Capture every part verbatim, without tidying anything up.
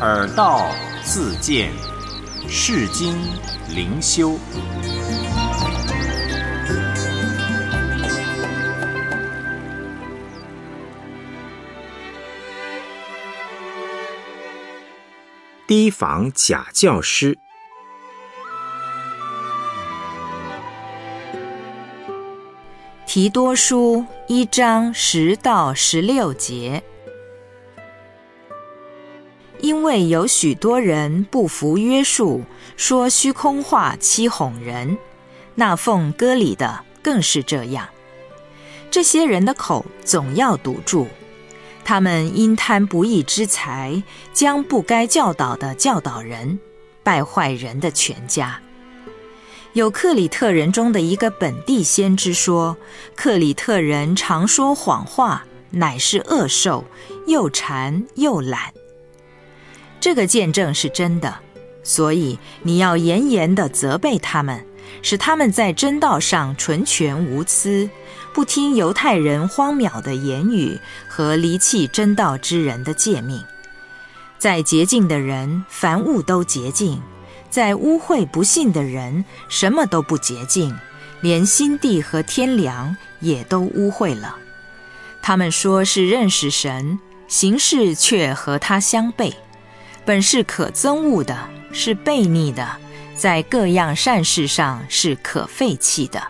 耳道自见，世经灵修。 提防假教师。 提多书一章十到十六节。因为有许多人不服约束，说虚空话欺哄人，那奉割礼的更是这样。这些人的口总要堵住，他们因贪不义之财，将不该教导的教导人，败坏人的全家。有克里特人中的一个本地先知说，克里特人常说谎话，乃是恶兽，又馋又懒。这个见证是真的，所以你要严严地责备他们，使他们在真道上纯全无疵，不听犹太人荒谬的言语和离弃真道之人的诫命。在洁净的人，凡物都洁净；在污秽不信的人，什么都不洁净，连心地和天良也都污秽了。他们说是认识神，行事却和他相悖。本是可憎恶的，是悖逆的，在各样善事上是可废弃的。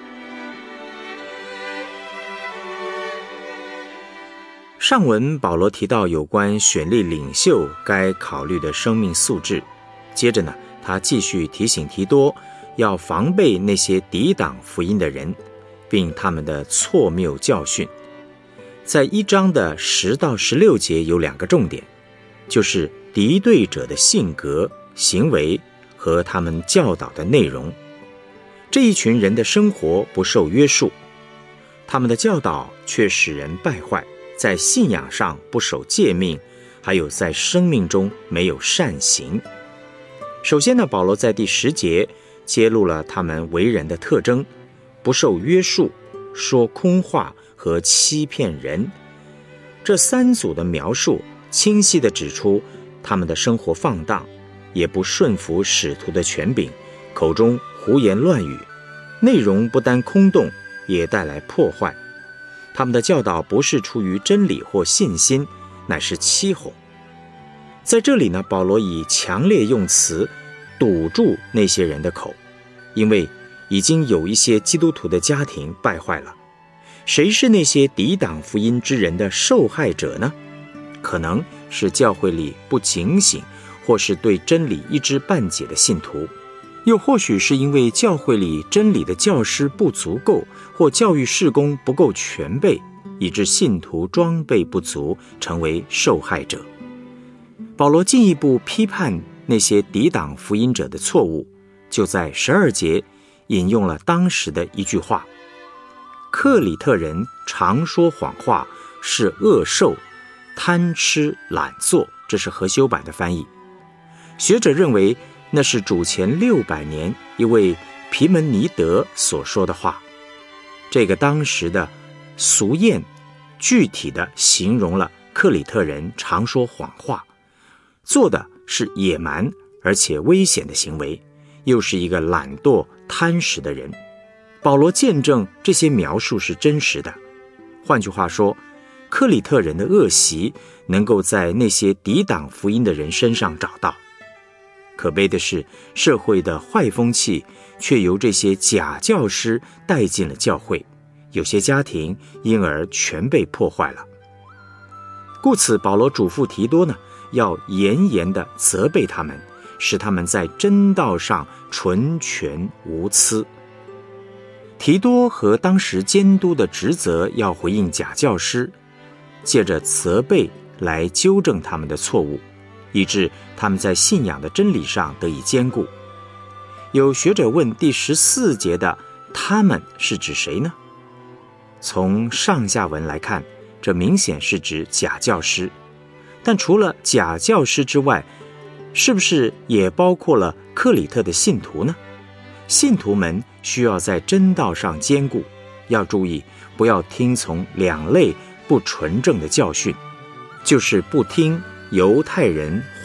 上文保罗提到有关选立领袖该考虑的生命素质，接着呢，他继续提醒提多要防备那些抵挡福音的人，并他们的错谬教训。在一章的十到十六节有两个重点，就是敌对者的性格、行为和他们教导的内容。这一群人的生活不受约束，他们的教导却使人败坏，在信仰上不守诫命，还有在生命中没有善行。首先呢，保罗在第十节揭露了他们为人的特征：不受约束、说空话和欺骗人。这三组的描述清晰地指出他们的生活放荡，也不顺服使徒的权柄，口中胡言乱语，内容不单空洞，也带来破坏。他们的教导不是出于真理或信心，乃是欺哄。在这里呢，保罗以强烈用词堵住那些人的口，因为已经有一些基督徒的家庭败坏了。谁是那些抵挡福音之人的受害者呢？可能是教会里不警醒，或是对真理一知半解的信徒，又或许是因为教会里真理的教师不足够，或教育事工不够全备，以致信徒装备不足，成为受害者。保罗进一步批判那些抵挡福音者的错误，就在十二节引用了当时的一句话：克里特人常说谎话，是恶兽，贪吃懒做。这是和修版的翻译。学者认为那是主前六百年一位皮门尼德所说的话。这个当时的俗谚具体的形容了克里特人常说谎话，做的是野蛮而且危险的行为，又是一个懒惰贪食的人。保罗见证这些描述是真实的。换句话说，克里特人的恶习能够在那些抵挡福音的人身上找到。可悲的是，社会的坏风气却由这些假教师带进了教会，有些家庭因而全被破坏了。故此，保罗嘱咐提多呢，要严严地责备他们，使他们在真道上纯全无疵。提多和当时监督的职责要回应假教师，借着责备来纠正他们的错误，以致他们在信仰的真理上得以坚固。有学者问第十四节的他们是指谁呢？从上下文来看，这明显是指假教师。但除了假教师之外，是不是也包括了克里特的信徒呢？信徒们需要在真道上坚固，要注意不要听从两类不纯正的教训，就是不听犹太人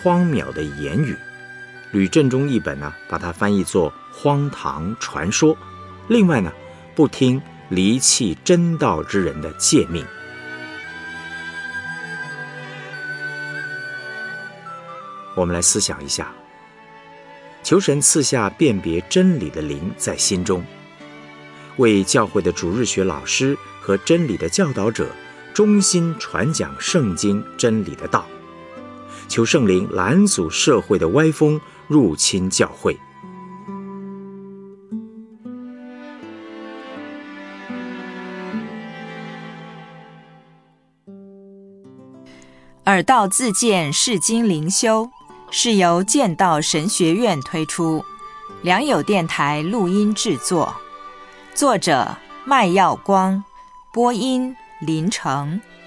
荒谬的言语。吕正中译本呢，把它翻译作荒唐传说。另外呢，不听离弃真道之人的诫命。我们来思想一下，求神赐下辨别真理的灵在心中，为教会的主日学老师和真理的教导者忠心传讲圣经真理的道，求圣灵拦阻社会的歪风入侵教会。 耳道自荐释经灵修是由剑道神学院推出，良友电台录音制作，作者麦耀光，播音林成。